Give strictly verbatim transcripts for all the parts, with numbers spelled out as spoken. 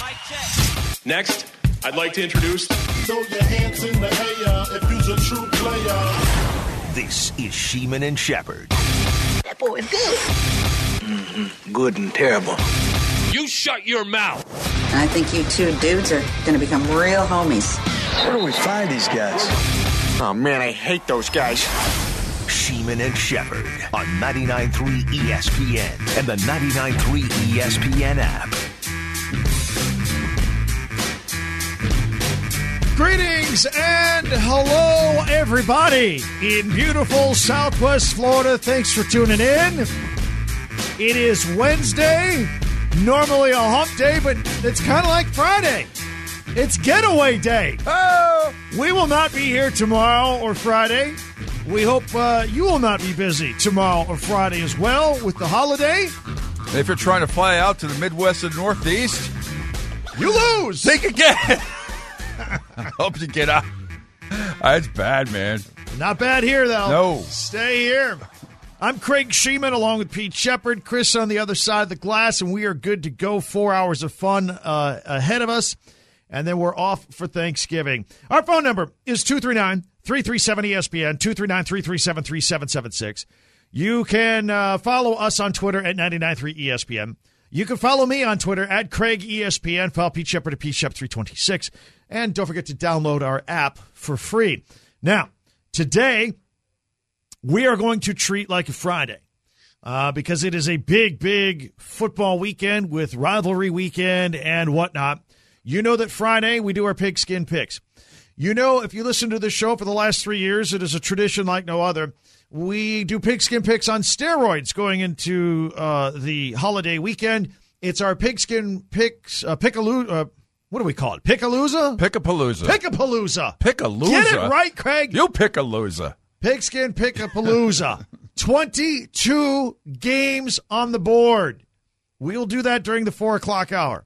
Next, I'd like to introduce... Throw your hands in the air if you's a true player. This is Sheeman and Shepherd. That boy is good. Mm-hmm. Good and terrible. You shut your mouth. I think you two dudes are going to become real homies. Where do we find these guys? Oh, man, I hate those guys. Sheeman and Shepherd on ninety-nine point three E S P N and the ninety-nine point three E S P N app. Greetings and hello, everybody in beautiful Southwest Florida. Thanks for tuning in. It is Wednesday, normally a hump day, but it's kind of like Friday. It's getaway day. Oh! We will not be here tomorrow or Friday. We hope uh, you will not be busy tomorrow or Friday as well with the holiday. If you're trying to fly out to the Midwest and Northeast, you lose. Think again. I hope you get out. That's bad, man. Not bad here, though. No. Stay here. I'm Craig Sheeman along with Pete Shepherd. Chris on the other side of the glass, and we are good to go. Four hours of fun uh, ahead of us, and then we're off for Thanksgiving. Our phone number is two three nine, three three seven, E S P N, two three nine, three three seven, three seven seven six. You can uh, follow us on Twitter at ninety-nine point three E S P N. You can follow me on Twitter at Craig E S P N. Follow Pete Shepherd at Pete Shep three twenty-six. And don't forget to download our app for free. Now, today, we are going to treat like a Friday uh, because it is a big, big football weekend with rivalry weekend and whatnot. You know that Friday we do our pigskin picks. You know, if you listen to the show for the last three years, it is a tradition like no other. We do pigskin picks on steroids going into uh, the holiday weekend. It's our pigskin picks, uh, pickaloo, uh, what do we call it? Pickalooza? Pickapalooza. Pickapalooza. Pickalooza. Get it right, Craig. You Pickalooza. Pigskin Pickapalooza. twenty-two games on the board. We'll do that during the four o'clock hour.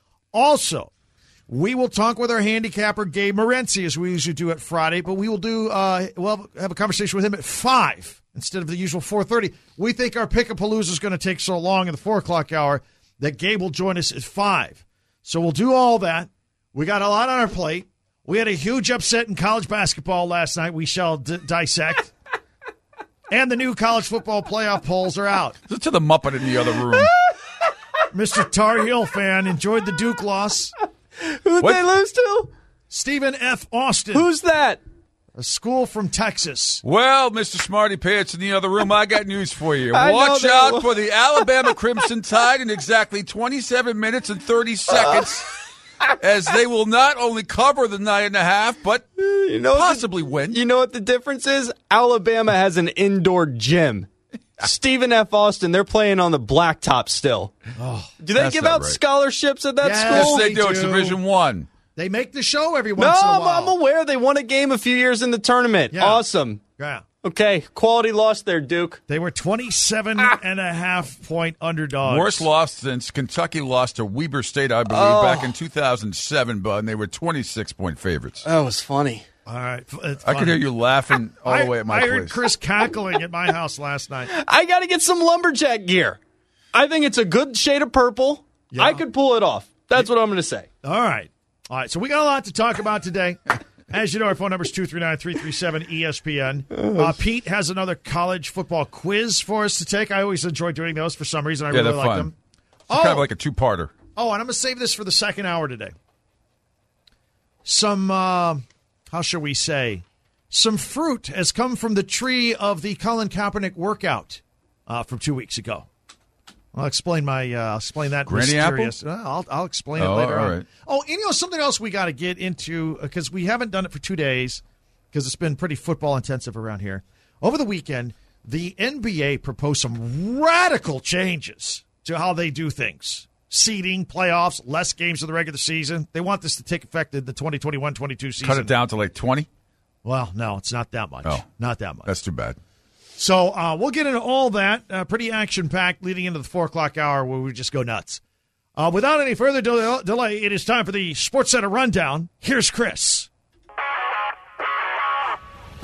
Also, we will talk with our handicapper, Gabe Morency, as we usually do at Friday, but we will do, uh, we'll have a conversation with him at five instead of the usual four thirty. We think our Pickapalooza is going to take so long in the four o'clock hour that Gabe will join us at five. So we'll do all that. We got a lot on our plate. We had a huge upset in college basketball last night. We shall d- dissect. And the new college football playoff polls are out. Listen to the Muppet in the other room. Mister Tar Heel fan enjoyed the Duke loss. Who'd what? they lose to? Stephen F. Austin. Who's that? A school from Texas. Well, Mister Smarty Pants in the other room, I got news for you. I Watch out will. for the Alabama Crimson Tide in exactly twenty-seven minutes and thirty seconds, as they will not only cover the nine and a half, but you know possibly the, win. You know what the difference is? Alabama has an indoor gym. Stephen F. Austin, they're playing on the blacktop still. Oh, do they give out right. scholarships at that yes, school? Yes, they do. do. It's Division One. They make the show every no, once in a while. I'm aware. They won a game a few years in the tournament. Yeah. Awesome. Yeah. Okay, quality loss there, Duke. They were twenty-seven and a half point underdogs. Worst loss since Kentucky lost to Weber State, I believe, oh. back in two thousand seven, bud, and they were twenty-six point favorites. That was funny. All right. I could hear you laughing all I, the way at my I place. I heard Chris cackling at my house last night. I got to get some lumberjack gear. I think it's a good shade of purple. Yeah. I could pull it off. That's what I'm going to say. All right. All right, so we got a lot to talk about today. As you know, our phone number is two three nine, three three seven, E S P N. Uh, Pete has another college football quiz for us to take. I always enjoy doing those for some reason. I yeah, really like fun. them. It's oh. kind of like a two-parter. Oh, and I'm going to save this for the second hour today. Some, uh, how shall we say, some fruit has come from the tree of the Colin Kaepernick workout uh, from two weeks ago. I'll explain my. Uh, I'll explain that. Granny mysterious. apple? Uh, I'll I'll explain oh, it later all on. Right. Oh, and you know something else we got to get into because we haven't done it for two days because it's been pretty football intensive around here. Over the weekend, the N B A proposed some radical changes to how they do things: seeding, playoffs, less games of the regular season. They want this to take effect in the twenty twenty-one twenty-two season. Cut it down to like twenty. Well, no, it's not that much. Oh, not that much. That's too bad. So uh, we'll get into all that. Uh, pretty action-packed leading into the four o'clock hour where we just go nuts. Uh, without any further del- delay, it is time for the SportsCenter Rundown. Here's Chris.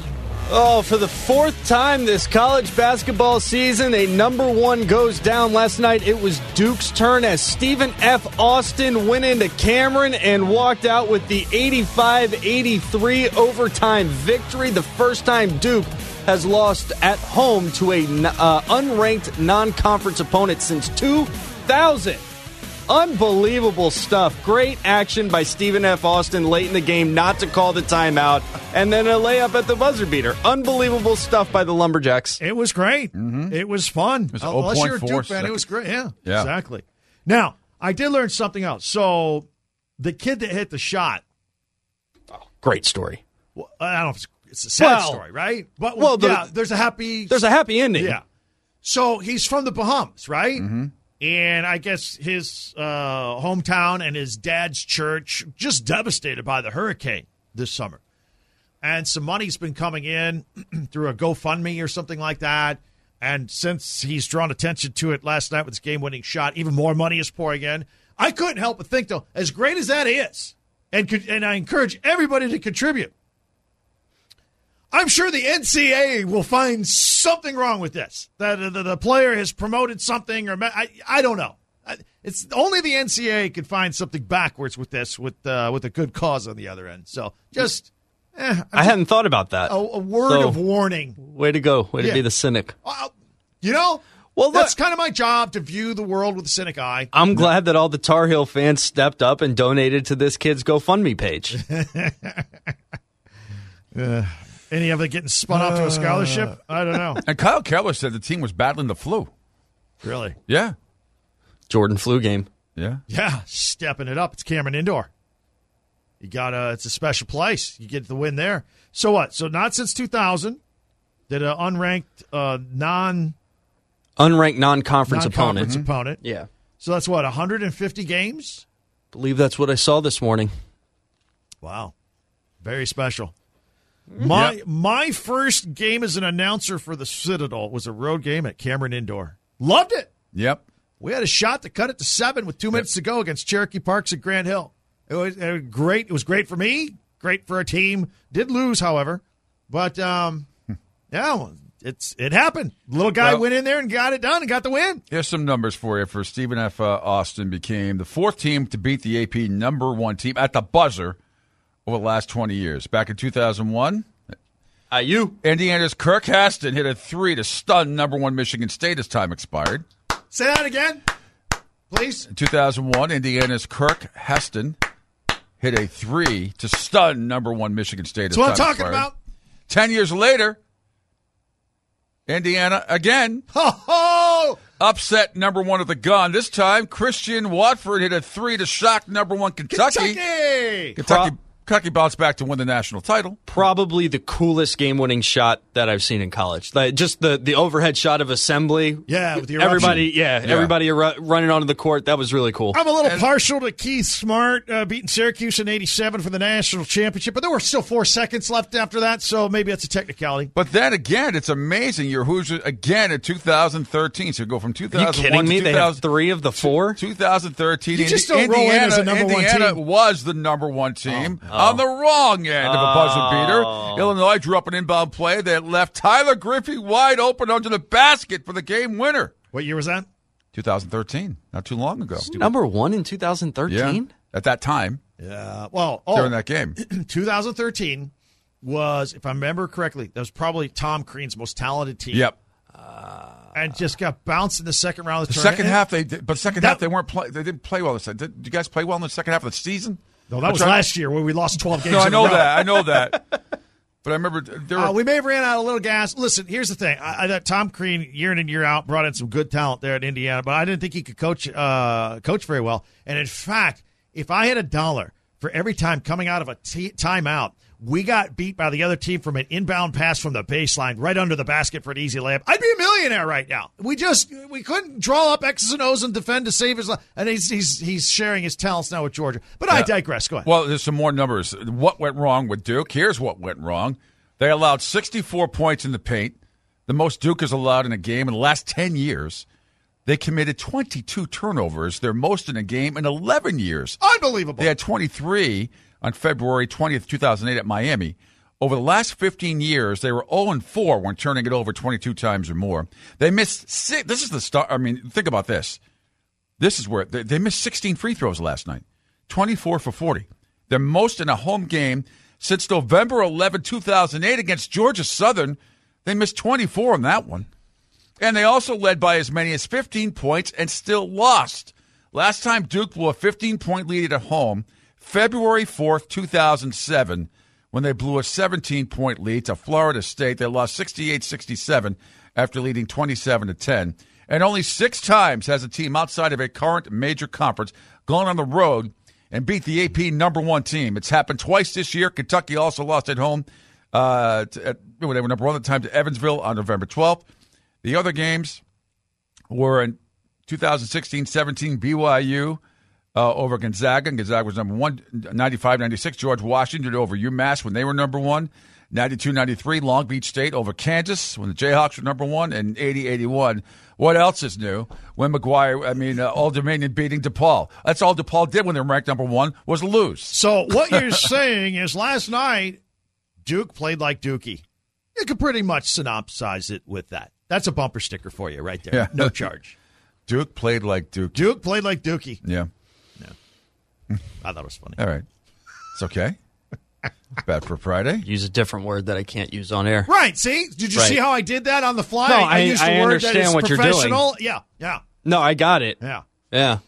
Oh, for the fourth time this college basketball season, a number one goes down. Last night, it was Duke's turn as Stephen F. Austin went into Cameron and walked out with the eighty-five eighty-three overtime victory. The first time Duke has lost at home to a uh, unranked non-conference opponent since two thousand. Unbelievable stuff. Great action by Stephen F. Austin late in the game not to call the timeout, and then a layup at the buzzer beater. Unbelievable stuff by the Lumberjacks. It was great. Mm-hmm. It was fun. It was Unless you're a Duke fan, seconds. it was great. Yeah, Yeah. exactly. Now, I did learn something else. So, the kid that hit the shot, Great story. well, I don't know if it's, it's a sad Well- story, right? But well, the- yeah, there's a happy. There's a happy ending. Yeah. So he's from the Bahamas, right? Mm-hmm. And I guess his uh, hometown and his dad's church just devastated by the hurricane this summer. And some money's been coming in through a GoFundMe or something like that. And since he's drawn attention to it last night with his game-winning shot, even more money is pouring in. I couldn't help but think, though, as great as that is, and could, and I encourage everybody to contribute, I'm sure the N C double A will find something wrong with this. That the, the, the player has promoted something, or I, I don't know. It's only the N C double A could find something backwards with this, with uh, with a good cause on the other end. So just, eh, I hadn't thought about that. a, a word So- of warning. Way to go. Way Yeah. to be the cynic. Uh, you know, Well, that's look- kind of my job, to view the world with a cynic eye. I'm glad that all the Tar Heel fans stepped up and donated to this kid's GoFundMe page. Any of it getting spun off to a scholarship? I don't know. And Kyle Keller said the team was battling the flu. Really? Yeah. Jordan flu game. Yeah. Yeah, stepping it up. It's Cameron Indoor. You got a, it's a special place. You get the win there. So what? So not since two thousand did an unranked, uh, non Unranked non-conference, non-conference opponent. opponent. Yeah. So that's what, one hundred fifty games? Believe that's what I saw this morning. Wow, very special. My Yep. my first game as an announcer for the Citadel was a road game at Cameron Indoor. Loved it. Yep. We had a shot to cut it to seven with two minutes to go against Cherokee Parks at Grant Hill. It was, it was great. It was great for me. Great for our team. Did lose, however, but um, yeah, well, it's it happened. Little guy Well- went in there and got it done and got the win. Here's some numbers for you. For Stephen F. Uh, Austin became the fourth team to beat the A P number one team at the buzzer over the last twenty years. Back in two thousand one, Uh, you. Indiana's Kirk Heston hit a three to stun number one Michigan State as time expired. Say that again, please. In two thousand one, Indiana's Kirk Heston hit a three to stun number one Michigan State as That's what I'm time talking expired. about. Ten years later, Indiana again Ho ho! upset number one of the gun. This time, Christian Watford hit a three to shock number one Kentucky. Kentucky. Kentucky, Pro- Kentucky bounced back to win the national title. Probably the coolest game-winning shot that I've seen in college. Like, just the, the overhead shot of assembly. Yeah, with the eruption. everybody, yeah, Yeah. everybody eru- running onto the court. That was really cool. I'm a little partial to Keith Smart uh, beating Syracuse in eighty-seven for the national championship, but there were still four seconds left after that, so maybe that's a technicality. But then again, it's amazing. Your Hoosiers again in two thousand thirteen. So you go from two Are you thousand one kidding me? to They two have thousand three of the four. two thousand thirteen. You just Indi- don't roll in Indiana, as a number one Indiana team. was the number one team on the wrong end of a buzzer beater. Illinois drew up an inbound play that left Tyler Griffey wide open under the basket for the game winner. What year was that? two thousand thirteen, not too long ago. Number one in two thousand thirteen. Yeah, at that time Yeah. Well, oh, during that game. twenty thirteen was, if I remember correctly, that was probably Tom Crean's most talented team. Yep. And just got bounced in the second round of the, The tournament. second half, they did, but second That- half they weren't play. They didn't play well. This did, did you guys play well in the second half of the season? No, that I'm was trying- last year where we lost twelve games. No, I in a know row. that. I know that. But I remember there were. Uh, we may have ran out a little gas. Listen, here's the thing. I, I thought Tom Crean, year in and year out, brought in some good talent there at Indiana, but I didn't think he could coach uh, coach very well. And in fact, if I had a dollar for every time coming out of a t- timeout, we got beat by the other team from an inbound pass from the baseline right under the basket for an easy layup, I'd be a millionaire right now. We just we couldn't draw up X's and O's and defend to save his life. And he's he's he's sharing his talents now with Georgia. But I Yeah. digress. Go ahead. Well, there's some more numbers. What went wrong with Duke? Here's what went wrong. They allowed sixty-four points in the paint, the most Duke has allowed in a game in the last ten years. They committed twenty-two turnovers, their most in a game in eleven years. Unbelievable. They had twenty-three on February twentieth, two thousand eight at Miami. Over the last fifteen years, they were oh and four when turning it over twenty-two times or more. They missed six. This is the start. I mean, think about this. This is where they, they missed sixteen free throws last night, twenty-four for forty. Their most in a home game since November eleventh, two thousand eight against Georgia Southern. They missed twenty-four on that one. And they also led by as many as fifteen points and still lost. Last time Duke blew a fifteen-point lead at home, February fourth, two thousand seven, when they blew a seventeen-point lead to Florida State. They lost sixty-eight sixty-seven after leading twenty-seven to ten. And only six times has a team outside of a current major conference gone on the road and beat the A P number one team. It's happened twice this year. Kentucky also lost at home. Uh, to, at, they were number one at the time to Evansville on November twelfth. The other games were in two thousand sixteen seventeen B Y U uh, over Gonzaga. Gonzaga was number one, ninety-five ninety-six. George Washington over UMass when they were number one. ninety-two ninety-three, Long Beach State over Kansas when the Jayhawks were number one. And eighty eighty-one. What else is new? When McGuire, I mean, uh, Old Dominion beating DePaul. That's all DePaul did when they were ranked number one was lose. So what you're saying is last night, Duke played like Dookie. You could pretty much synopsize it with that. That's a bumper sticker for you right there. Yeah. No charge. Duke played like Duke. Duke played like Dookie. Yeah. Yeah. I thought it was funny. All right. It's okay. Bad for Friday. Use a different word that I can't use on air. Right. See? Did you Right. see how I did that on the fly? No, I, I- used a I word understand that is what you're doing. professional. Yeah. Yeah. No, I got it. Yeah. Yeah.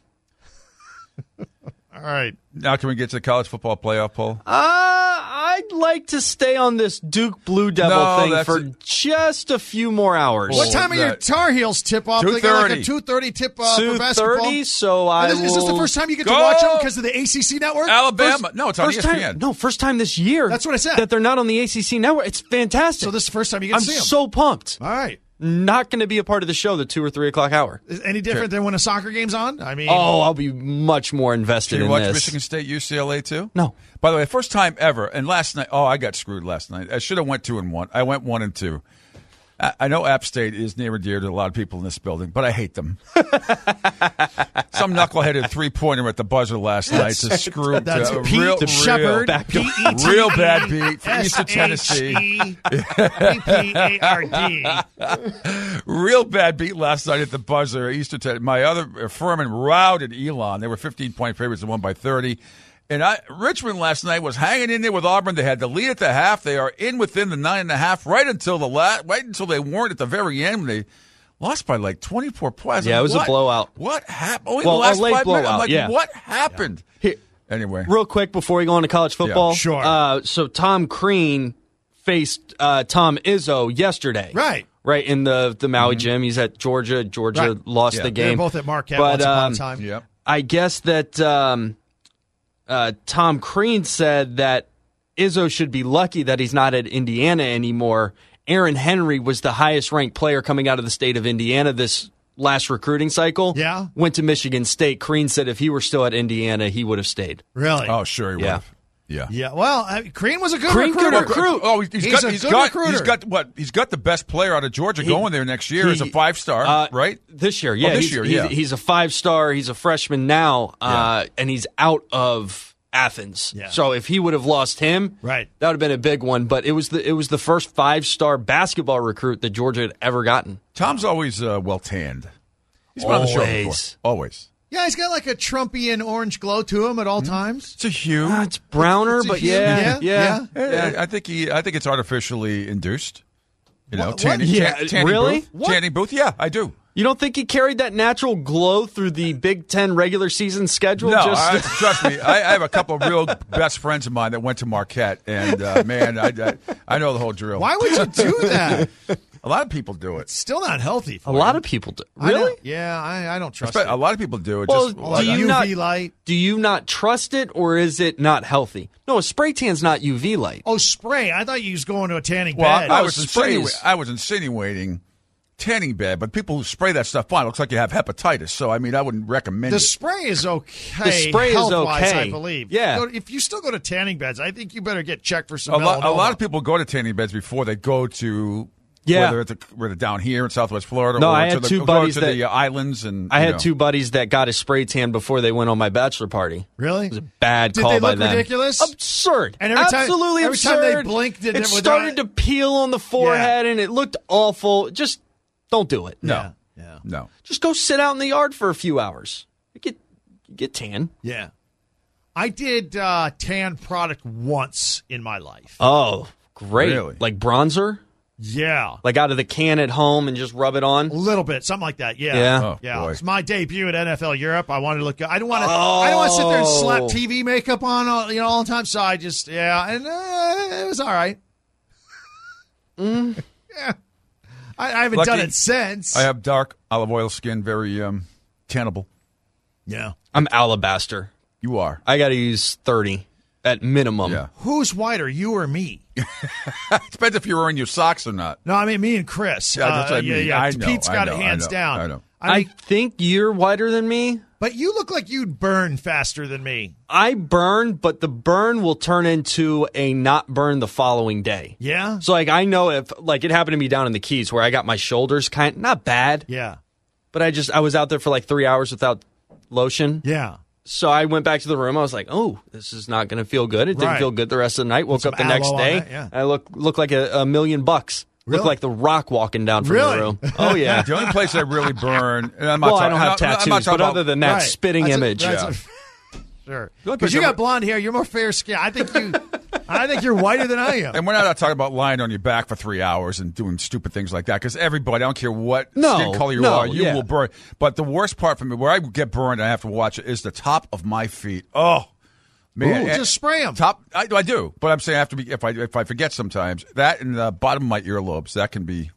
All right. Now can we get to the college football playoff poll? Uh, I'd like to stay on this Duke Blue Devil No, thing that's for a- just a few more hours. What time are your that- Tar Heels tip off? They got like a two thirty. two thirty tip uh, for two basketball. thirty, so I And is, is this the will- first time you get to Go! watch them because of the A C C network? Alabama. First- no, it's on first E S P N. time, no, first time this year. That's what I said. That they're not on the A C C network. It's fantastic. So this is the first time you get I'm to see them. so pumped. All right. Not going to be a part of the show the two or three o'clock hour. Is it any different than when a soccer game's on? I mean, Oh, I'll be much more invested Did you in watch this. Michigan State U C L A too? No. By the way, first time ever. And last night, oh, I got screwed last night. I should have went two and one. I went one and two. I, I know App State is near and dear to a lot of people in this building, but I hate them. Some knuckleheaded three pointer at the buzzer last night to screw that's to, Pete real, Shepard. real, P E T real bad beat from Eastern Tennessee. S H E P P A R D. Real bad beat last night at the buzzer. Eastern Tennessee. My other uh, Furman routed Elon. They were fifteen point favorites and won by thirty. And I, Richmond last night was hanging in there with Auburn. They had the lead at the half. They are in within the nine and a half right until the la- right until they weren't at the very end. They lost by like twenty-four points. Yeah, it was a What- blowout. What happened? Only Well, the last a late five minutes. I'm blowout, like, yeah. what happened? Here, Anyway, real quick before we go on to college football. Yeah, sure. Uh, so Tom Crean faced uh, Tom Izzo yesterday. Right. Right, in the, the Maui gym. He's at Georgia. Georgia Right. lost Yeah. the They're game. both at Marquette But, once upon um, a time. yep. I guess that um, uh, Tom Crean said that Izzo should be lucky that he's not at Indiana anymore. Aaron Henry was the highest ranked player coming out of the state of Indiana this last recruiting cycle. Yeah. Went to Michigan State. Crean said if he were still at Indiana, he would have stayed. Really? Oh, sure he Yeah. would. Yeah. Yeah. Well, I mean, Crean was a good Crean recruiter. could recruit. Oh, he's, he's He's got a he's good got recruiter. he's got what he's got the best player out of Georgia going there next year as a he- five star, Uh, right? This year, yeah. this he's, year, he's, yeah. he's a five star. He's a freshman now, uh, and he's out of Athens. Yeah. So if he would have lost him, Right. that would have been a big one. But it was the it was the first five star basketball recruit that Georgia had ever gotten. Tom's always uh, well tanned. He's been on the show before. Always. Always. Yeah, he's got like a Trumpian orange glow to him at all times. It's a hue. Ah, it's browner, It's a but hue. yeah, Yeah, yeah. I, I think he. I think it's artificially induced. You know, What- tanning, what? Yeah, tan- tanning really? booth. What? Tanning booth. Yeah, I do. You don't think he carried that natural glow through the Big Ten regular season schedule? No, Just I, trust me. I, I have a couple of real best friends of mine that went to Marquette, and uh, man, I, I I know the whole drill. Why would you do that? A lot of people do it. Still not healthy for a lot you. of people do. I know. Really? Yeah, I, I don't trust Espe- it. A lot of people do it. Well, just do like, you U V not- light. Do you not trust it, or is it not healthy? No, a spray tan's not U V light. Oh, spray. I thought you was going to a tanning Well, bed. I Oh, was sprays. insinuating, I was insinuating tanning bed, but people who spray that stuff on, it looks like you have hepatitis. So, I mean, I wouldn't recommend The it. spray is okay. The spray is health-wise, okay. I believe. Yeah. Go- If you still go to tanning beds, I think you better get checked for some A lot, a melanoma. lot of people go to tanning beds before they go to Yeah. Whether, it's a, whether down here in Southwest Florida No, or I to had the, two or buddies to that- the uh, islands. and I you had know. two buddies that got a spray tan before they went on my bachelor party. Really? It was a bad Did call they by look them. ridiculous? Absurd. And every time- Absolutely every time absurd. they blinked, did it it started without- to peel on the forehead, and it looked awful. Just don't do it. No. Yeah. No. Just go sit out in the yard for a few hours. You get, you get tan. Yeah. I did uh, tan product once in my life. Oh, great. Really? Like bronzer? Yeah. Like out of the can at home and just rub it on? A little bit, something like that. Yeah. Yeah. Oh, Yeah, boy. it's my debut at N F L Europe. I wanted to look good. I don't want to. I don't want to sit there and slap Oh. T V makeup on, all, you know, all the time. So I just, yeah, and uh, it was all right. Mm. Yeah, I, I haven't Lucky done it since. I have dark olive oil skin, very um, tannable. Yeah. I'm alabaster. You are. I got to use thirty at minimum. Yeah. Who's whiter, you or me? Depends if you're wearing your socks or not. No, I mean me and Chris. Yeah, that's Uh, what I yeah, mean. yeah. I know, Pete's I got know, it I hands know, down. I know. I I mean, think you're whiter than me. but you look like you'd burn faster than me. I burn, but the burn will turn into a not burn the following day. Yeah. So, like, I know if, like, it happened to me down in the Keys where I got my shoulders kind not bad, Yeah. but I just, I was out there for like three hours without lotion. Yeah. So I went back to the room. I was like, oh, this is not going to feel good. It didn't Right. feel good the rest of the night. Woke some up the next aloe on day. that, yeah. I look look like a, a million bucks. Really? Look like the Rock walking down from Really? the room. Oh, yeah. The only place I really burn, and I'm not Well, I talking, don't have I'm not- tattoos, I'm not talking but about, other than that, Right. spitting That's a- image. that's Yeah. a- sure. Look, Because you I'm- got blonde hair, you're more fair skinned. I think you, I think you're whiter than I am. And we're not talking about lying on your back for three hours and doing stupid things like that, because everybody, I don't care what No, skin color you no, are, you yeah. will burn. But the worst part for me, where I get burned and I have to watch it, is the top of my feet. Oh, man. Ooh, And- just spray 'em. Top, I, I do, but I'm saying I have to be, if I, if I forget sometimes, that and the bottom of my earlobes, that can be,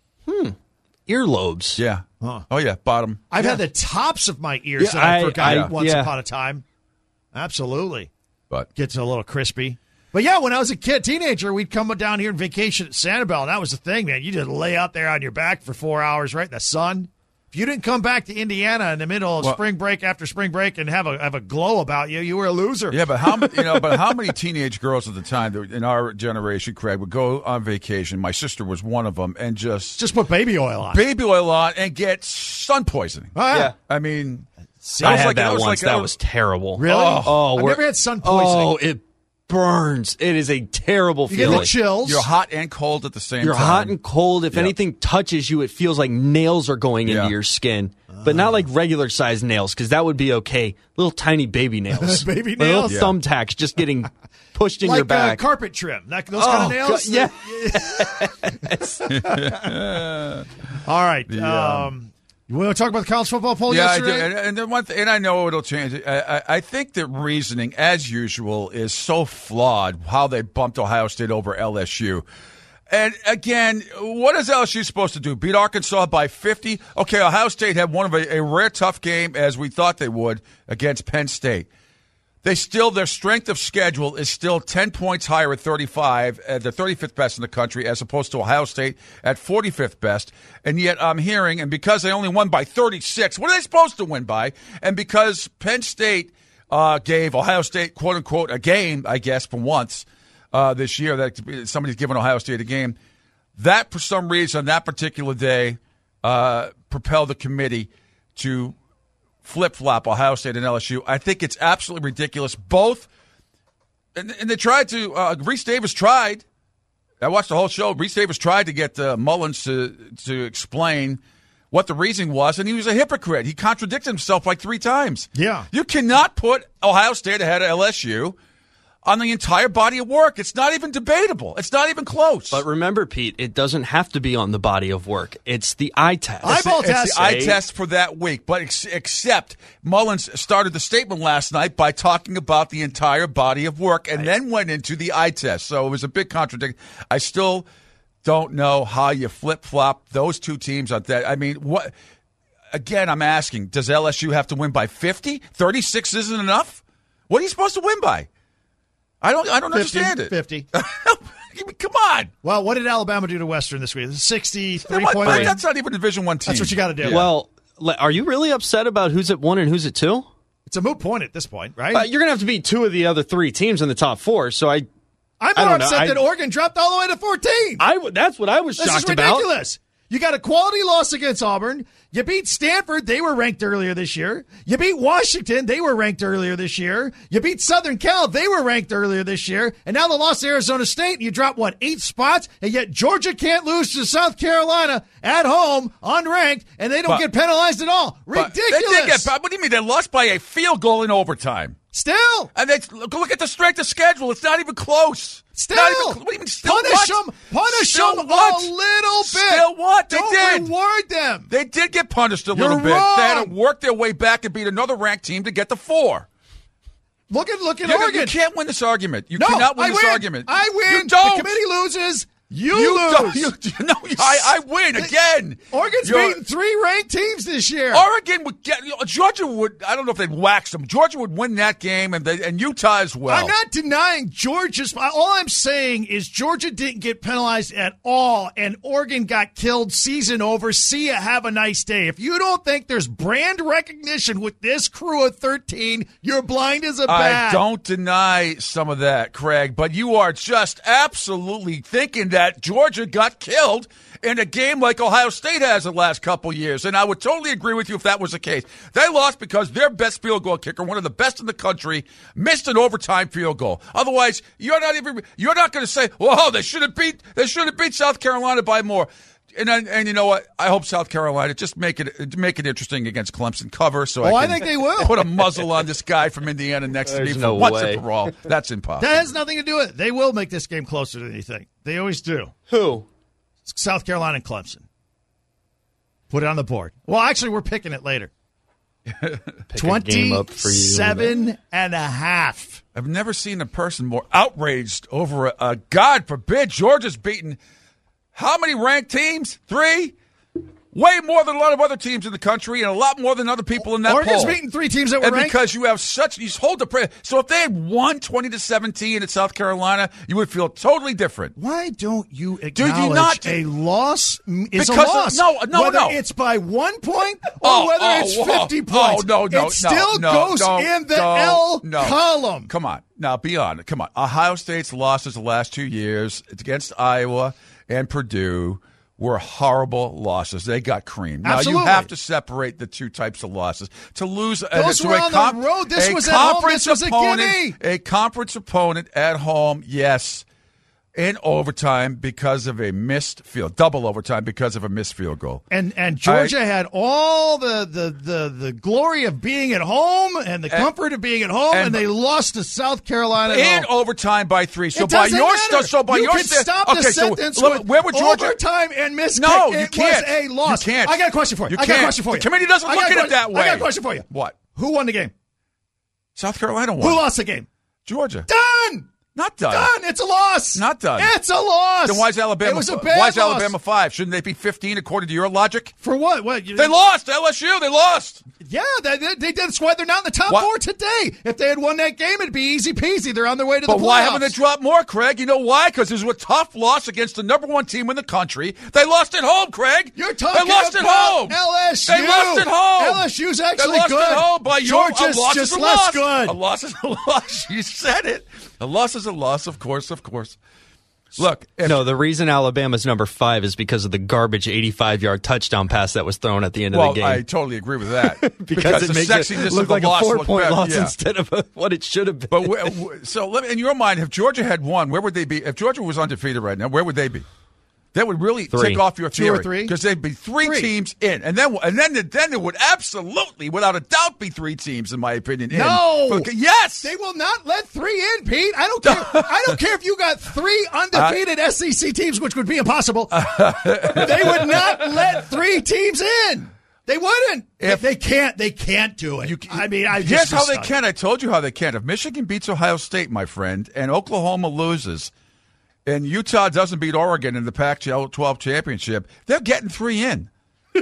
Earlobes. yeah. Oh, yeah, bottom. I've yeah. had the tops of my ears Yeah, that I, I- forgot I- once yeah. upon a time. Absolutely. But Gets a little crispy. But yeah, when I was a kid, teenager, we'd come down here and vacation at Sanibel, and that was the thing, man. You just lay out there on your back for four hours, right in the sun. If you didn't come back to Indiana in the middle of Well- spring break after spring break and have a have a glow about you, you were a loser. Yeah, but how you know? But how many teenage girls at the time that in our generation, Craig, would go on vacation? My sister was one of them, and just Just put baby oil on. baby oil on and get sun poisoning. Oh, yeah. Yeah. I mean, I was had like- that that was once. like- that was terrible. Really? Oh, I've we're- never had sun poisoning. Oh, it burns. It is a terrible You get feeling. the chills. you're hot and cold at the same You're time. hot and cold. If Yep. anything touches you, it feels like nails are going into Yeah. your skin. But not like regular sized nails, because that would be okay. Little tiny baby nails. Baby Little nails? Yeah. thumbtacks just getting pushed in like your back. Uh, carpet trim. That, those Oh, kind of nails? God, yeah. All right. The, um, you want to talk about the college football poll Yeah, I do. yesterday? And, and then one th- and I know it'll change. I, I, I think that reasoning, as usual, is so flawed. How they bumped Ohio State over L S U. And again, what is L S U supposed to do? Beat Arkansas by fifty? Okay, Ohio State had one of a, a rare tough game, as we thought they would, against Penn State. They still, their strength of schedule is still ten points higher at thirty-five, at the thirty-fifth best in the country, as opposed to Ohio State at forty-fifth best. And yet I'm hearing, and because they only won by thirty-six, what are they supposed to win by? And because Penn State uh, gave Ohio State, quote unquote, a game, I guess, for once uh, this year, that somebody's given Ohio State a game, that for some reason on that particular day uh, propelled the committee to flip-flop Ohio State and L S U. I think it's absolutely ridiculous. Both, and, and they tried to, uh, Reese Davis tried. I watched the whole show. Reese Davis tried to get uh, Mullins to, to explain what the reasoning was, and he was a hypocrite. He contradicted himself like three times. Yeah. You cannot put Ohio State ahead of L S U on the entire body of work. It's not even debatable. It's not even close. But remember, Pete, it doesn't have to be on the body of work. It's the eye test. Eyeball it's test. the eye eh? test for that week. But ex- except Mullins started the statement last night by talking about the entire body of work and then went into the eye test. So it was a big contradiction. I still don't know how you flip-flop those two teams on that. I mean, what? Again, I'm asking, does L S U have to win by fifty? thirty-six isn't enough? What are you supposed to win by? I don't I don't fifty, understand it. fifty. Come on. Well, what did Alabama do to Western this week? sixty-three What- point win. That's not even a Division One team. That's what you got to do. Well, le- are you really upset about who's at one and who's at two? It's a moot point at this point, right? Uh, you're going to have to beat two of the other three teams in the top four, so I I'm I more don't know. upset I- that Oregon dropped all the way to fourteen. I w- that's what I was This is shocked about. ridiculous. You got a quality loss against Auburn. You beat Stanford. They were ranked earlier this year. You beat Washington. They were ranked earlier this year. You beat Southern Cal. They were ranked earlier this year. And now the loss to Arizona State. And you drop, what, eight spots? And yet Georgia can't lose to South Carolina at home, unranked, and they don't But- get penalized at all. But Ridiculous. They did get, what do you mean? They lost by a field goal in overtime. Still. And they look, look at the strength of schedule. It's not even close. Still. Not even, what do you mean, still punish what? them. Punish Still them what? a little bit. Still what? They Don't did. reward them. They did get punished a little You're bit. They had wrong. to work their way back and beat another ranked team to get the four. Look at look at You, Oregon. you can't win this argument. You no, cannot win I this win. argument. I win. You don't. The committee loses. You, You lose. don't. You, you know, I, I win again. Oregon's You're- beaten three ranked teams this year. Oregon would get you know, Georgia would. I don't know if they'd wax them. Georgia would win that game, and they, and Utah as well. I'm not denying Georgia's. All I'm saying is Georgia didn't get penalized at all, and Oregon got killed. Season over. See ya. Have a nice day. If you don't think there's brand recognition with this crew of thirteen, you're blind as a bat. I don't deny some of that, Craig, but you are just absolutely thinking that Georgia got killed in a game like Ohio State has the last couple years, and I would totally agree with you if that was the case. They lost because their best field goal kicker, one of the best in the country, missed an overtime field goal. Otherwise, you're not even you're not going to say, "Whoa, they should have beat they should have beat South Carolina by more." And, and and you know what? I hope South Carolina just make it make it interesting against Clemson cover. So Oh, I, I can think they will. put a muzzle on this guy from Indiana next to me There's for no once way. and for all. That's impossible. That has nothing to do with it. They will make this game closer than you think. They always do. Who? South Carolina and Clemson. Put it on the board. Well, actually, we're picking it later. Pick a game up for you. twenty-seven and a half. I've never seen a person more outraged over a, a God forbid Georgia's beaten how many ranked teams? Three? Way more than a lot of other teams in the country and a lot more than other people in that Oregon's poll. beaten three teams that were and ranked. because you have such you hold the pre- so if they had won twenty to seventeen at South Carolina, you would feel totally different. Why don't you you acknowledge not- a loss is Because a of- loss? no, no, whether no. it's by one point or Oh, whether oh, it's oh, fifty oh, points. no, no, it still no, goes no, in the no, L no. column. Come on. Now, be honest. Come on. Ohio State's losses the last two years against Iowa and Purdue were horrible losses. They got creamed. Now, Absolutely. you have to separate the two types of losses. To lose a, Those to were a on com- the road. This a was at home. conference This was a opponent, gimme. a conference opponent at home, yes. In overtime because of a missed field, double overtime because of a missed field goal. And and Georgia I- had all the, the, the, the glory of being at home and the And- comfort of being at home, and, and- they lost to South Carolina at In home. overtime by three. So It by doesn't your matter. st- so by you your can sta- stop okay, the so sentence look, with where would Georgia? overtime and missed No, kick. you It can't. was a loss. You can't. I got a question for you. You I got a can't. question for you. The committee doesn't I look got at a it that question- way. I got a question for you. What? Who won the game? South Carolina won. Who lost the game? Georgia. Done. Not done. Done. It's a loss. Not done. It's a loss. Then why is Alabama? It was a bad why is loss. Alabama five? Shouldn't they be fifteen according to your logic? For what? What? You, They lost. L S U. They lost. Yeah, they, they, they did. That's why they're not in the top What? four today. If they had won that game, it'd be easy peasy. They're on their way to But the playoffs. why haven't they dropped more, Craig? You know why? Because it was a tough loss against the number one team in the country. They lost at home, Craig. You're talking They lost about at home. L S U. They lost at home. L S U's actually they lost good. at home by your Georgia's a loss just is a less loss. good. A loss is a loss. You said it. A loss is a loss, of course, of course. Look, if, No, the reason Alabama's number five is because of the garbage eighty-five-yard touchdown pass that was thrown at the end well, of the game. I totally agree with that because, it the makes sexiness it look of the like a loss looked four-point better. loss Yeah. instead of a, what it should have been. But w- w- so, let me, in your mind, if Georgia had won, where would they be? If Georgia was undefeated right now, where would they be? That would really Three. take off your Two theory or three? because they'd be three, Three. teams in, and then and then then there would absolutely, without a doubt, be three teams, in my opinion. in. No. For- yes, They will not let three in, Pete. I don't care. I don't care if you got three undefeated S E C teams, which would be impossible. They would not let three teams in. They wouldn't. If, If- they can't, they can't do it. You- I mean, I Here's just how they stunned. can. I told you how they can. If Michigan beats Ohio State, my friend, and Oklahoma loses, and Utah doesn't beat Oregon in the Pac twelve championship, they're getting three in. They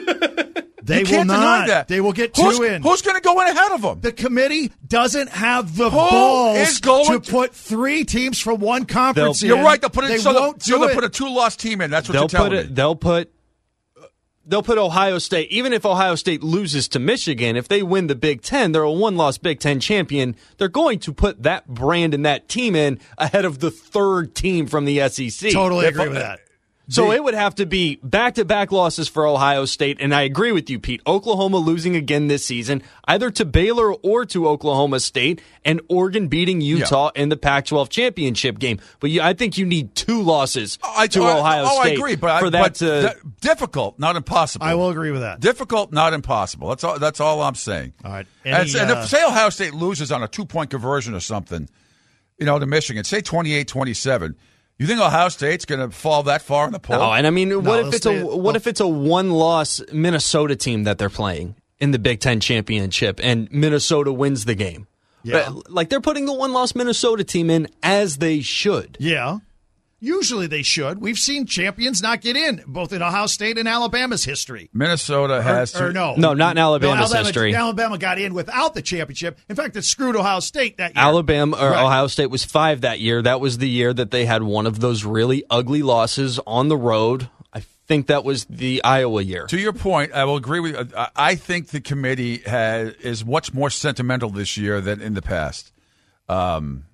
You will can't deny not. that. They will get two who's, in. Who's going to go in ahead of them? The committee doesn't have the Who balls is going to to- put three teams from one conference They'll- in. You're right. They'll put it. They so won't they'll, so do they'll it. put a two-loss team in. That's what they'll you're telling put it. me. They'll put they'll put Ohio State, even if Ohio State loses to Michigan, if they win the Big Ten, they're a one-loss Big Ten champion, they're going to put that brand and that team in ahead of the third team from the S E C. Totally agree with that. So it would have to be back-to-back losses for Ohio State, and I agree with you, Pete. Oklahoma losing again this season, either to Baylor or to Oklahoma State, and Oregon beating Utah yeah. in the Pac twelve championship game. But you, I think you need two losses I, to I, Ohio oh, State I agree, but for I, that but to th- difficult, not impossible. I will agree with that. Difficult, not impossible. That's all. That's all I'm saying. All right, Any, Any, and, uh, and if say Ohio State loses on a two point conversion or something, you know, to Michigan, say twenty-eight twenty-seven. You think Ohio State's going to fall that far in the poll? No, and I mean, No, what if it's stay, a what if it's a one-loss Minnesota team that they're playing in the Big Ten championship, and Minnesota wins the game? Yeah. But, like they're putting the one-loss Minnesota team in as they should. Yeah. Usually they should. We've seen champions not get in, both in Ohio State and Alabama's history. Minnesota has or, to. or no. No, not in Alabama's no, Alabama, history. Alabama got in without the championship. In fact, it screwed Ohio State that year. Alabama or Right. Ohio State was five that year. That was the year that they had one of those really ugly losses on the road. I think that was the Iowa year. To your point, I will agree with you. I think the committee has, is much more sentimental this year than in the past. Um,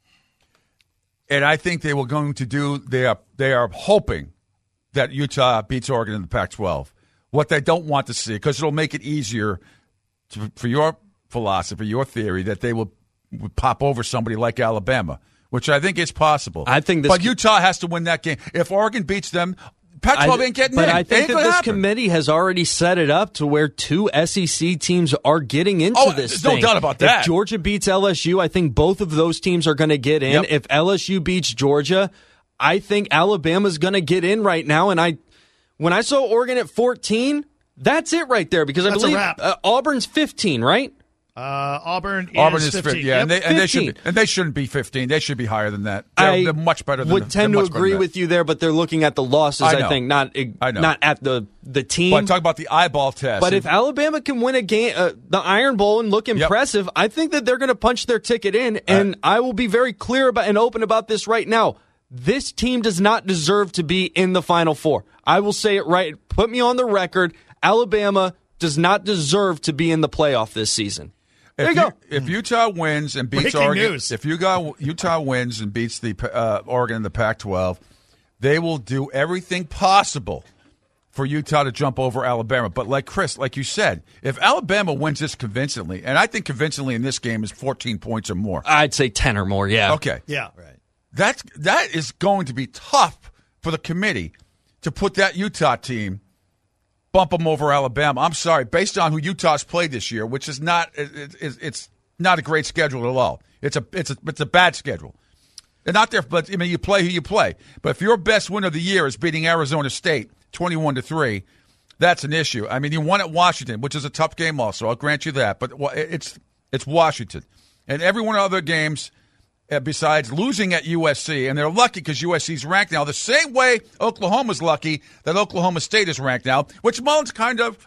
and I think they were going to do, they are, they are hoping that Utah beats Oregon in the Pac twelve. What they don't want to see, because it'll make it easier to, for your philosophy, your theory, that they will, will pop over somebody like Alabama, which I think is possible. I think this but co- Utah has to win that game. If Oregon beats them, Pac twelve I- ain't getting but in. I It think ain't that gonna this happen. committee has already set it up to where two S E C teams are getting into Oh, this there's no thing. doubt about that. If Georgia beats L S U, I think both of those teams are going to get in. Yep. If L S U beats Georgia, I think Alabama's going to get in right now. And I, when I saw Oregon at fourteen, that's it right there, because I That's a believe wrap. uh, Auburn's fifteen, right? Uh, Auburn is Auburn is fifteen. fifteen, yeah, Yep. and they and they should fifteen. be, and they shouldn't be fifteen. They should be higher than that. They're, I they're much better than. would tend they're to much better agree than with you there, but they're looking at the losses. I I, know. think not I know. not at the the team. But talk about the eyeball test. But if Alabama can win a game, uh, the Iron Bowl, and look impressive, I think that they're going to punch their ticket in. And I will be very clear about and open about this right now. This team does not deserve to be in the Final Four. I will say it right. Put me on the record. Alabama does not deserve to be in the playoff this season. There if you go. If Utah wins and beats Breaking Oregon, news. if you got Utah wins and beats the uh, Oregon in the Pac twelve, they will do everything possible for Utah to jump over Alabama. But like Chris, like you said, if Alabama wins this convincingly, and I think convincingly in this game is fourteen points or more. I'd say ten or more, yeah. Okay. Yeah, right. That's, that is going to be tough for the committee to put that Utah team, bump them over Alabama. I'm sorry, based on who Utah's played this year, which is not it, it, it's not a great schedule at all. It's a it's a it's a bad schedule. They're not there, but I mean, you play who you play. But if your best win of the year is beating Arizona State twenty-one to three, that's an issue. I mean, you won at Washington, which is a tough game. Also, I'll grant you that. But it's it's Washington, and every one of the other games. Uh, besides losing at U S C, and they're lucky because U S C's ranked now the same way Oklahoma's lucky that Oklahoma State is ranked now, which Mullins kind of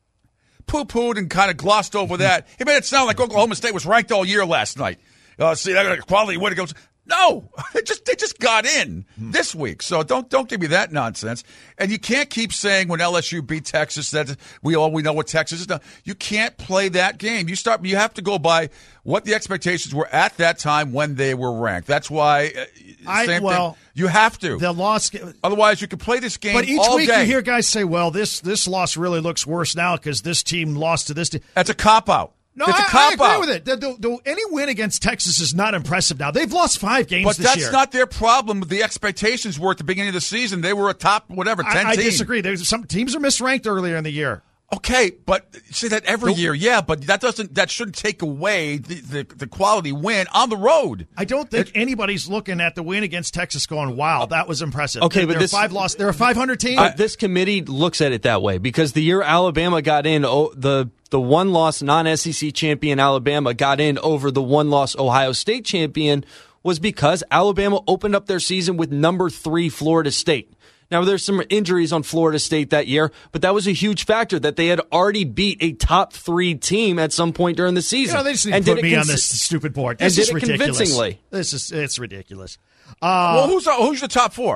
poo-pooed and kind of glossed over that. He made it sound like Oklahoma State was ranked all year last night. Uh, see, they got a quality win. It goes, no, they just they just got in this week. So don't don't give me that nonsense. And you can't keep saying when L S U beat Texas that we all we know what Texas is done. You can't play that game. You start. You have to go by what the expectations were at that time when they were ranked. That's why. Uh, I, same well, thing. You have to. The loss. Otherwise, you could play this game. But each all week day. you hear guys say, "Well, this this loss really looks worse now because this team lost to this team." That's a cop out. No, it's a I, cop I agree out. with it. The, the, the, any win against Texas is not impressive now. They've lost five games But this that's year. not their problem. The expectations were at the beginning of the season. They were a top, whatever, ten I, I team. disagree. There's some teams are misranked earlier in the year. Okay, but say that every year, yeah, but that doesn't that shouldn't take away the, the, the quality win on the road. I don't think it, anybody's looking at the win against Texas going, "Wow, that was impressive." Okay, they're, but they're this five lost. They're a five hundred team. But this committee looks at it that way because the year Alabama got in, oh, the the one loss non S E C champion Alabama got in over the one loss Ohio State champion was because Alabama opened up their season with number three Florida State. Now, there's some injuries on Florida State that year, but that was a huge factor that they had already beat a top three team at some point during the season. You know, they just need and to put did me it on consi- this stupid board. and This did is it ridiculous. convincingly. This is it's ridiculous. Uh, well, who's who's the top four?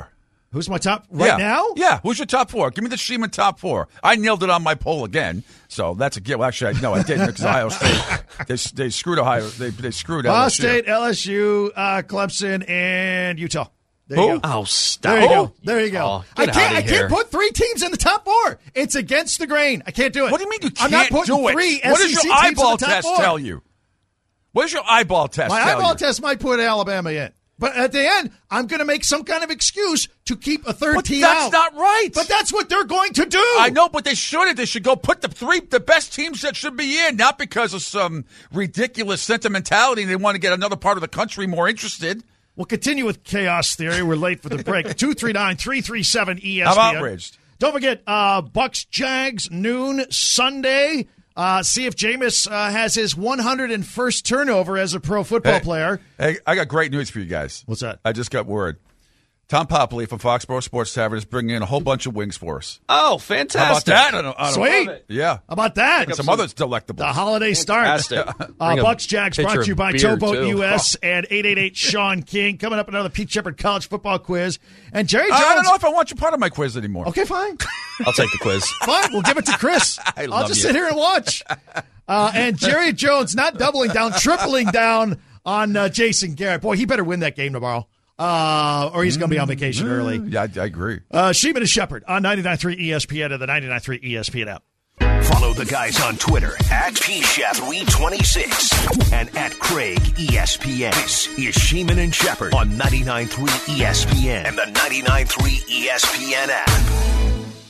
Who's my top right yeah. now? Yeah, who's your top four? Give me the Sheeman top four. I nailed it on my poll again, so that's a gift. Well, actually, I, no, I didn't because Ohio State they they screwed Ohio. They they screwed Ohio L S U. State, L S U, uh, Clemson, and Utah. There Who? you go. Oh, stop. There you go. There you go. Oh, I get can't. outta I here. can't put three teams in the top four. It's against the grain. I can't do it. What do you mean you I'm can't not putting do it? three What S E does C your teams in eyeball the top test four. tell you? What does your eyeball test My tell eyeball you? test might put Alabama in. But at the end, I'm going to make some kind of excuse to keep a third But team that's out. not right. But that's what they're going to do. I know, but they shouldn't. They should go put the three, the best teams that should be in, not because of some ridiculous sentimentality. They want to get another part of the country more interested. We'll continue with chaos theory. We're late for the break. two three nine, three three seven, E S P N. I'm outraged. Don't forget, uh, Bucks Jags noon Sunday. Uh, see if Jameis uh, has his one hundred first turnover as a pro football Hey, player. Hey, I got great news for you guys. What's that? I just got word. Tom Popley from Foxborough Sports Tavern is bringing in a whole bunch of wings for us. Oh, How fantastic. about that? I don't, I don't, Sweet. Yeah. How about that? And some other delectables. The holiday starts. Fantastic. Uh, Bring a Bucks Jags pitcher brought to you of by beer, Towboat too. U S and eight eight eight Sean King. Coming up, another Pete Shepard College football quiz. And Jerry Jones. I don't know if I want you part of my quiz anymore. Okay, fine. I'll take the quiz. Fine, we'll give it to Chris. I I'll love just you. sit here and watch. Uh, and Jerry Jones not doubling down, tripling down on uh, Jason Garrett. Boy, he better win that game tomorrow, uh, or he's going to be on vacation early. Yeah, I, I agree. Uh, Sheeman and Shepard on ninety-nine point three E S P N and the ninety-nine point three E S P N app. Follow the guys on Twitter at P Shep three twenty-six and at Craig E S P N. This is Sheeman and Shepard on ninety-nine point three E S P N and the ninety-nine point three E S P N app.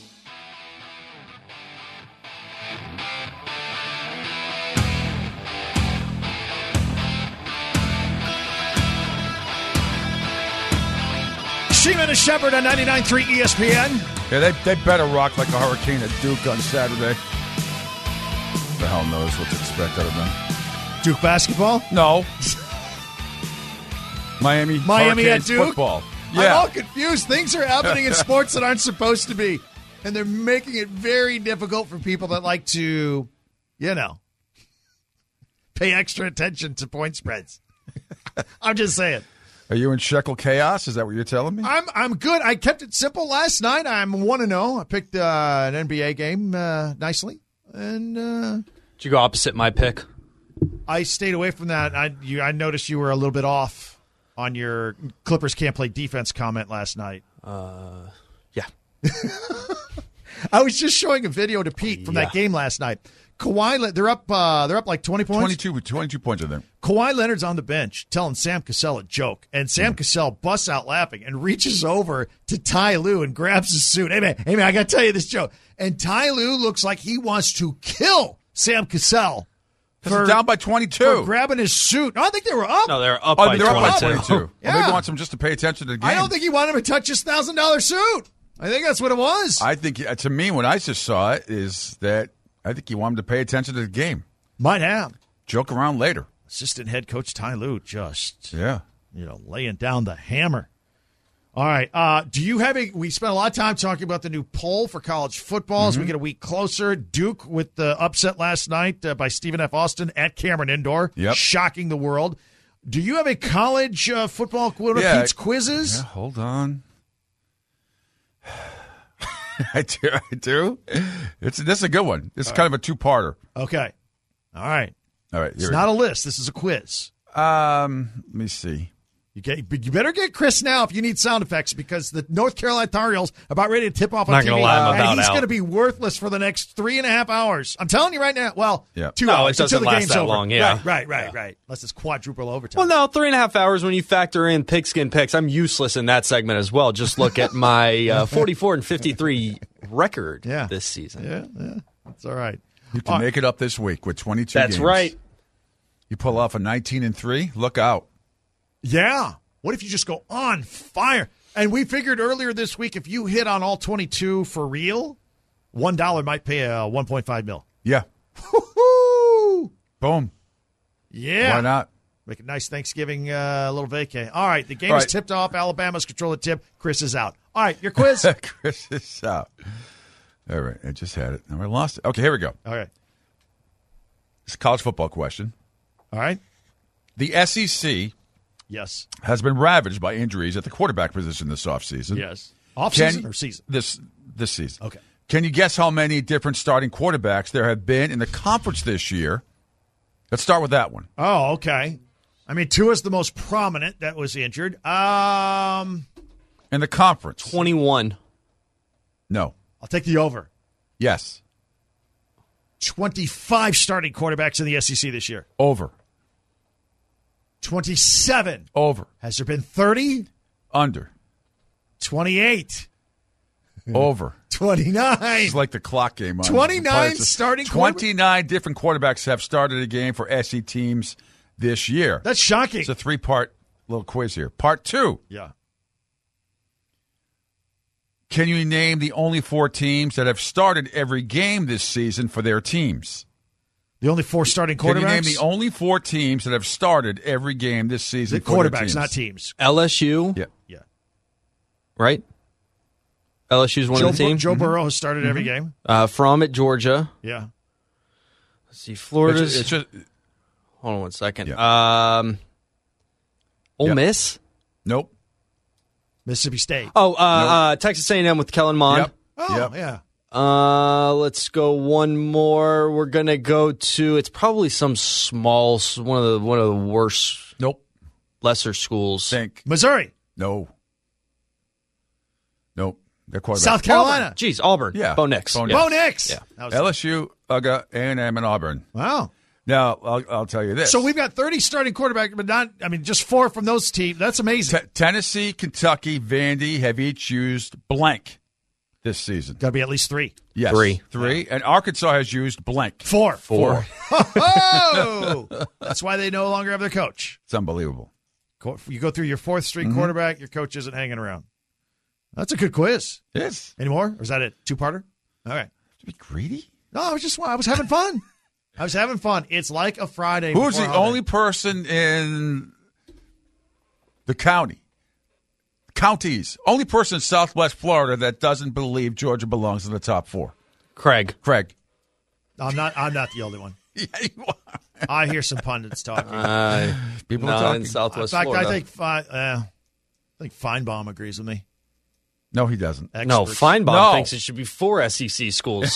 Sheeman and Shepard on ninety-nine point three E S P N. Yeah, they, they better rock like a hurricane at Duke on Saturday. The hell knows what to expect out of them. Duke basketball? No. Miami, Miami at Hurricanes Duke? football. I'm Yeah. all confused. Things are happening in sports that aren't supposed to be. And they're making it very difficult for people that like to, you know, pay extra attention to point spreads. I'm just saying. Are you in shekel chaos? Is that what you're telling me? I'm I'm good. I kept it simple last night. I'm one to zero. I picked uh, an N B A game uh, nicely, and uh, Did you go opposite my pick? I stayed away from that. I you, I noticed you were a little bit off on your Clippers can't play defense comment last night. Uh, yeah. I was just showing a video to Pete from Yeah. that game last night. Kawhi, Le- they're up. Uh, they're up like twenty points. twenty-two, twenty-two points in there. Kawhi Leonard's on the bench telling Sam Cassell a joke, and Sam Cassell busts out laughing and reaches over to Ty Lue and grabs his suit. Hey man, hey man, I got to tell you this joke. And Ty Lue looks like he wants to kill Sam Cassell They're down by twenty-two. for grabbing his suit. No, I think they were up. No, they're up Oh, by they're up by twenty-two. twenty-two. Yeah. Well, maybe wants him just to pay attention to the game. I don't think he wanted him to touch his thousand dollar suit. I think that's what it was. I think, uh, to me, when I just saw it, is that I think he wanted to pay attention to the game. Might have. Joke around later. Assistant head coach Ty Lue just Yeah. you know, laying down the hammer. All right. Uh, do you have a? We spent a lot of time talking about the new poll for college football as we get a week closer. Duke with the upset last night uh, by Stephen F. Austin at Cameron Indoor, Yep. shocking the world. Do you have a college uh, football? What are Yeah. Pete's quizzes? Yeah, hold on. I do. I do. It's this is a good one. This is kind of a two-parter. Okay. All right. All right. It's Here not a list. This is a quiz. Um. Let me see. You get, but you better get Chris now if you need sound effects because the North Carolina Tar Heels about ready to tip off on Not T V. gonna lie, I'm and about he's out. going to be worthless for the next three and a half hours. I'm telling you right now. Well, Yeah. two No, it hours doesn't until the last game's that over. long, yeah. Right, right, right, right. Unless it's quadruple overtime. Well, no, three and a half hours when you factor in pigskin picks. I'm useless in that segment as well. Just look at my uh, forty-four and fifty-three record Yeah. this season. Yeah, yeah. That's all right. You can make it up this week with twenty-two. That's games. right. You pull off a nineteen and three. Look out. Yeah. What if you just go on fire? And we figured earlier this week if you hit on all twenty-two for real, one dollar might pay a one point five mil. Yeah. Woo-hoo! Boom. Yeah. Why not? Make a nice Thanksgiving uh, little vacay. All right, the game All is right. tipped off. Alabama's control the tip. Chris is out. All right, your quiz. Chris is out. All right. I just had it. I lost it. Okay. Here we go. All right. It's a college football question. All right. The S E C Yes. has been ravaged by injuries at the quarterback position this offseason. Yes. Off Can- season or season? This this season. Okay. Can you guess how many different starting quarterbacks there have been in the conference this year? Let's start with that one. Oh, okay. I mean, Tua's the most prominent that was injured. Um, In the conference. twenty-one. No. I'll take the over. Yes. twenty-five starting quarterbacks in the S E C this year. Over. twenty-seven. Over. Has there been thirty? Under. twenty-eight. Over. twenty-nine. It's like the clock game. On twenty-nine It's starting twenty-nine different quarterbacks have started a game for S E C teams this year. That's shocking. It's a three-part little quiz here. Part two. Yeah. Can you name the only four teams that have started every game this season for their teams? The only four starting quarterbacks? Can you name the only four teams that have started every game this season The for their quarterbacks, teams? not teams. L S U, Yeah. Yeah. right? L S U's one Joe, of the teams. Joe Burrow has started every game. Uh, from at Georgia. Yeah. Let's see, Florida's. It's, it's just, hold on one second. Yeah. Um, Ole Yep. Miss. nope. Mississippi State. Oh, uh, uh, Texas A and M with Kellen Mond. Yep. Oh, Yep. yeah. Uh, let's go one more. We're gonna go to. It's probably some small, one of the one of the worst, Nope. lesser schools. Think. Missouri. No. Nope. They're quarterback. South Carolina. Auburn. Jeez, Auburn. Yeah. Bo Nix. Bo Yeah. Bo Nix. Yeah. That was- L S U, U G A, A and M, and Auburn. Wow. Now, I'll, I'll tell you this. So we've got thirty starting quarterbacks, but not, I mean, just four from those teams. That's amazing. T- Tennessee, Kentucky, Vandy have each used blank this season. Got to be at least three. Yes. Three. Three. And Arkansas has used blank. Four. Four. Oh! That's why they no longer have their coach. It's unbelievable. Co- You go through your fourth string Mm-hmm. quarterback, your coach isn't hanging around. That's a good quiz. Yes. Any more? Or is that it? Two-parter? All right. To be greedy? No, I was just, I was having fun. I was having fun. It's like a Friday. Who's before the holiday. only person in the county, counties, only person in Southwest Florida that doesn't believe Georgia belongs in the top four? Craig. Craig. I'm not, I'm not the only one. Yeah, you are. I hear some pundits talking. Uh, People not talking. in In Southwest fact, Florida. I think, Fi- uh, I think Feinbaum agrees with me. No, he doesn't. no, Experts. Feinbaum No. thinks it should be four S E C schools.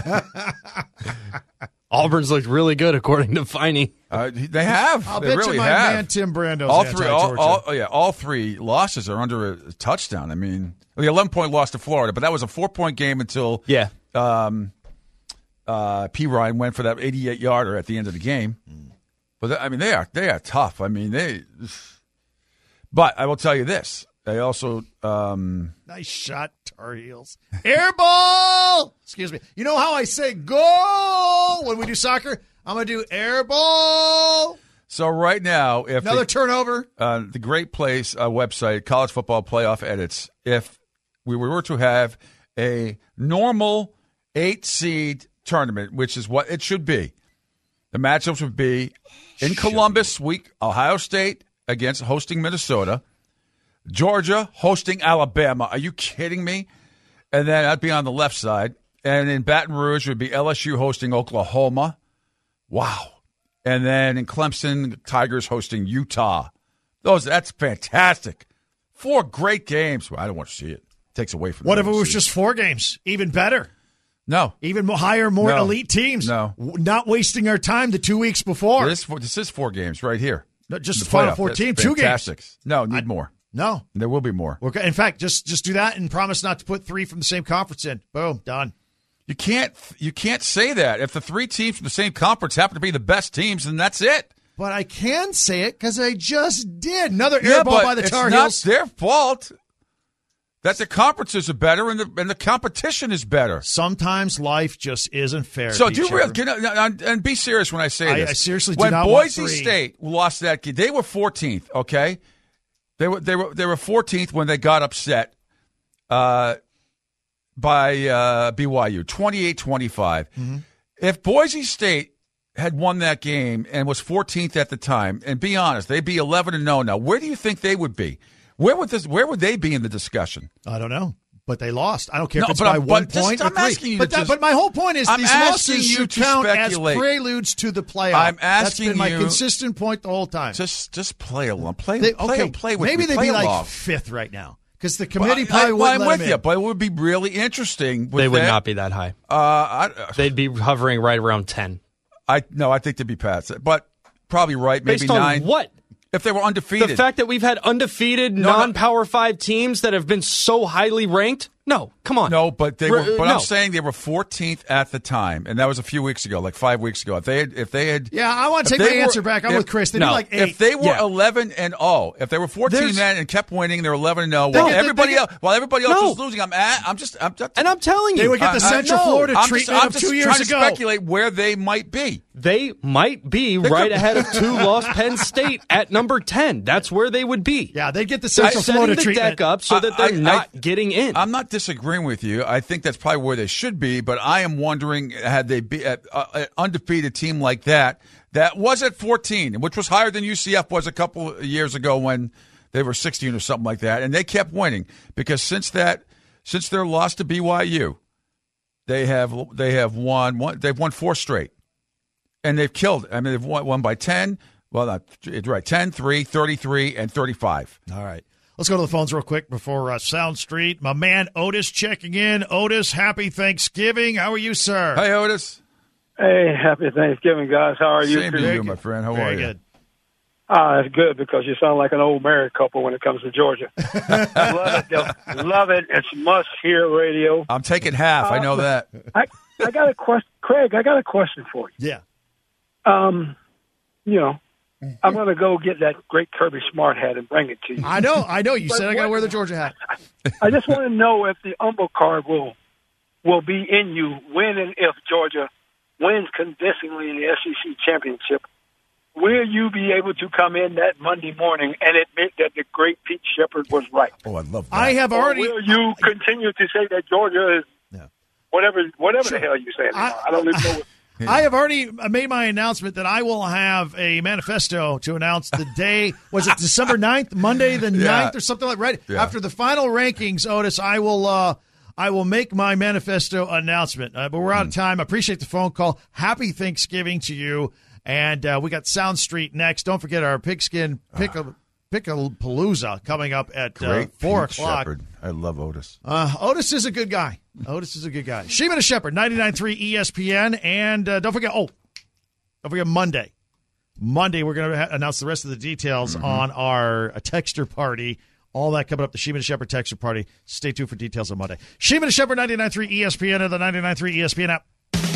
Auburn's looked really good according to Finey. Uh, they have. I'll they bet really you my have. man Tim Brando's all three, all, anti-Georgia. all, oh, yeah, all three losses are under a touchdown. I mean, the eleven point loss to Florida, but that was a four point game until Yeah. um, uh, P. Ryan went for that eighty-eight yarder at the end of the game. But th- I mean, they are they are tough. I mean, they. But I will tell you this: they also. Um, Nice shot, Tar Heels. Air ball! Excuse me. You know how I say goal when we do soccer? I'm going to do air ball. so right now, if Another the, turnover. uh, the Great Place uh, website, College Football Playoff Edits, if we were to have a normal eight seed tournament, which is what it should be, the matchups would be in Columbus week, Ohio State against hosting Minnesota, Georgia hosting Alabama. Are you kidding me? And then that'd be on the left side. And in Baton Rouge would be L S U hosting Oklahoma. Wow. And then in Clemson, Tigers hosting Utah. Those that's fantastic. Four great games. Well, I don't want to see it. Takes away from What the if it was seed. just four games? Even better. No. Even more, higher, more No. elite teams. No. W- Not wasting our time the two weeks before. This, this is four games right here. No, just The Final playoff. Four That's team, two games. fantastic. No, need more. No. There will be more. We're, go- in fact, just just do that and promise not to put three from the same conference in. Boom, done. You can't you can't say that. If the three teams from the same conference happen to be the best teams, then that's it. But I can say it because I just did. Another Yeah, air ball but by the it's Tar not Heels. their fault that the conferences are better and the and the competition is better. Sometimes life just isn't fair. So Pete do you really, Shepard. can, and, and be serious when I say I- this. I seriously do when not want Boise three. State lost that game, they were fourteenth. Okay, they were they were they were fourteenth when they got upset uh, by uh, B Y U, twenty-eight twenty-five. Mm-hmm. If Boise State had won that game and was fourteenth at the time, and be honest, they'd be eleven and oh now. Where do you think they would be? Where would this? Where would they be in the discussion? I don't know. But they lost. I don't care No, if it's but by I'm- one but just- point or I'm three. asking you but, to that, just- but my whole point is I'm these asking losses you should to count speculate. as preludes to the playoff. I'm That's asking been my you- consistent point the whole time. Just just play along. Play They- play okay, play with maybe me. they'd Play be like along. fifth right now. because the committee Well, probably I, well, wouldn't I'm let with him you, in. but it would be really interesting. With They would that. not be that high. Uh, I, They'd be hovering right around ten. I no, I think they'd be past it, but probably right, maybe Based on nine. what? If they were undefeated, The fact that we've had undefeated No, no. non-Power Five teams that have been so highly ranked? No, come on. no, but they were. R- But no. I'm saying they were fourteenth at the time, and that was a few weeks ago, like five weeks ago. If they had, if they had, Yeah, I want to if take they my were- answer back. I'm if- with Chris. They'd no, be like eight. If they were Yeah. eleven and oh, if they were fourteen There's- then and kept winning, they're eleven and oh. They While get the- everybody they get- else, while everybody else No. was losing, I'm at. I'm just. I'm just. And I'm telling you, They would get the I- I- Central no. Florida I'm just, treatment I'm of just two years trying ago. to speculate where they might be. they might be right ahead of two lost Penn State at number ten. That's where they would be. Yeah, they'd get the They're Central setting Florida the treatment. deck up so that they're I- I- not I- getting in. I'm not disagreeing with you. I think that's probably where they should be, but I am wondering had they be uh, uh, an undefeated team like that that was at fourteen, which was higher than U C F was a couple of years ago when they were sixteen or something like that, and they kept winning because since that since their loss to B Y U, they have they have won one they've won four straight, and they've killed. I mean, they've won, won by ten. Well, not right, ten, three, thirty-three, and thirty-five. All right. Let's go to the phones real quick before uh, Sound Street. My man Otis checking in. Otis, happy Thanksgiving. How are you, sir? Hey, Otis. Hey, happy Thanksgiving, guys. How are you? Same to you, my friend. How Very are you? good. Ah, it's good because you sound like an old married couple when it comes to Georgia. Love it, though. Love it. It's must-hear radio. I'm taking half. I know that. I I got a question, Craig. I got a question for you. Yeah. Um, you know, I'm going to go get that great Kirby Smart hat and bring it to you. I know. I know. You But said I got to what- wear the Georgia hat. I just want to know if the umbo card will will be in you when and if Georgia wins convincingly in the S E C championship. Will you be able to come in that Monday morning and admit that the great Pete Shepard was right? Oh, I love that. I have Or already. will you continue to say that Georgia is Yeah. whatever whatever Sure. the hell you say? I- I, I don't even know. What, I have already made my announcement that I will have a manifesto to announce the day. Was it December ninth, Monday the Yeah. ninth or something like right Yeah. after the final rankings? Otis, I will. Uh, I will make my manifesto announcement. Uh, but we're out of time. I appreciate the phone call. Happy Thanksgiving to you. And uh, we got Sound Street next. Don't forget our pigskin pickle Picklepalooza coming up at uh, Great four Pete o'clock. Shepard. I love Otis. Uh, Otis is a good guy. Otis is a good guy. Sheeman and Shepherd, ninety-nine point three E S P N. And uh, don't forget, oh, don't forget Monday. Monday, we're going to ha- announce the rest of the details Mm-hmm. on our uh, texter party. All that coming up, the Sheeman and Shepherd texter party. Stay tuned for details on Monday. Sheeman and Shepherd, ninety-nine point three E S P N and the ninety-nine point three E S P N app.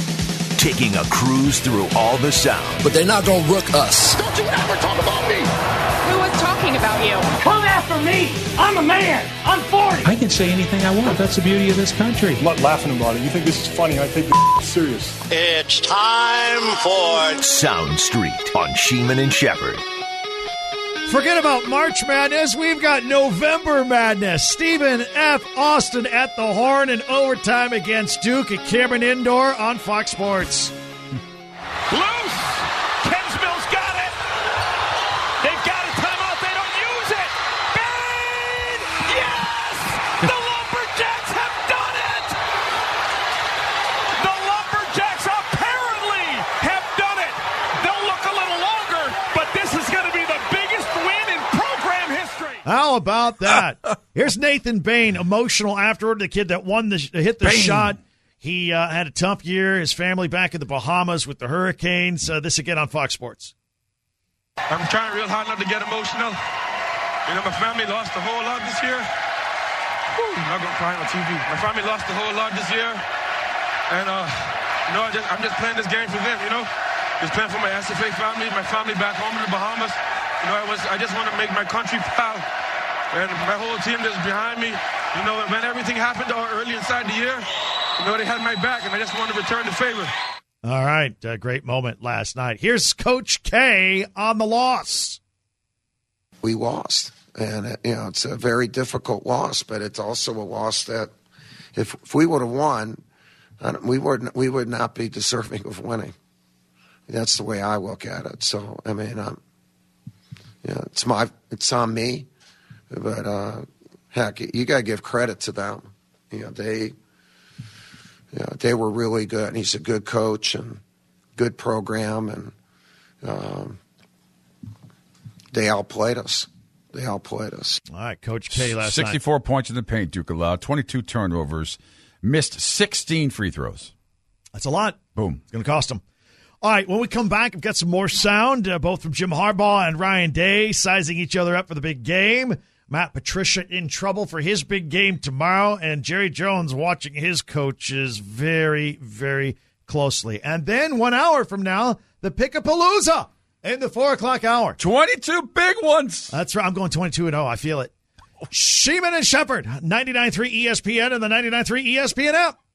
Taking a cruise through all the sound. But they're not going to rook us. Don't you ever talk about me! Who was talking about you? Come after me! I'm a man! I'm forty! I can say anything I want. That's the beauty of this country. I'm not laughing about it. You think this is funny. I take this serious. It's time for Sound Street on Sheeman and Shepherd. Forget about March Madness. We've got November Madness. Stephen F. Austin at the horn in overtime against Duke at Cameron Indoor on Fox Sports. Loose! Kensmill's got it! They've got a timeout. They don't use it! Bang! Yes! The Lumberjacks have done it! The Lumberjacks apparently have done it! They'll look a little longer, but this is going to be the biggest win in program history! How about that? Here's Nathan Bain, emotional afterward. The kid that won the hit the Bain. shot. He uh, had a tough year. His family back in the Bahamas with the hurricanes. Uh, this again on Fox Sports. I'm trying real hard not to get emotional. You know, my family lost a whole lot this year. Whew, I'm not gonna cry on T V. My family lost a whole lot this year, and uh, you know, I just, I'm just playing this game for them. You know, just playing for my S F A family, my family back home in the Bahamas. You know, I was, I just want to make my country proud, and my whole team that's behind me. You know, when everything happened early inside the year, you know, they had my back, and I just want to return the favor. All right. Uh, great moment last night. Here's Coach K on the loss. We lost. And, uh, you know, it's a very difficult loss, but it's also a loss that if, if we would have won, I don't- we would, we would not be deserving of winning. That's the way I look at it. So, I mean, um, yeah, it's my, it's on me, but, uh, heck, you got to give credit to them. You know, they, Yeah, they were really good. And he's a good coach and good program, and um, they outplayed us. they outplayed us. All right, Coach K last sixty-four night. points in the paint, Duke allowed, twenty-two turnovers, missed sixteen free throws. That's a lot. Boom. It's going to cost them. All right, when we come back, I've got some more sound, uh, both from Jim Harbaugh and Ryan Day, sizing each other up for the big game. Matt Patricia in trouble for his big game tomorrow, and Jerry Jones watching his coaches very, very closely. And then one hour from now, the Pick-a-Palooza in the four o'clock hour. twenty-two big ones. That's right. I'm going twenty-two and oh. I feel it. Sheeman and Shepherd, ninety-nine point three E S P N and the ninety-nine point three E S P N app.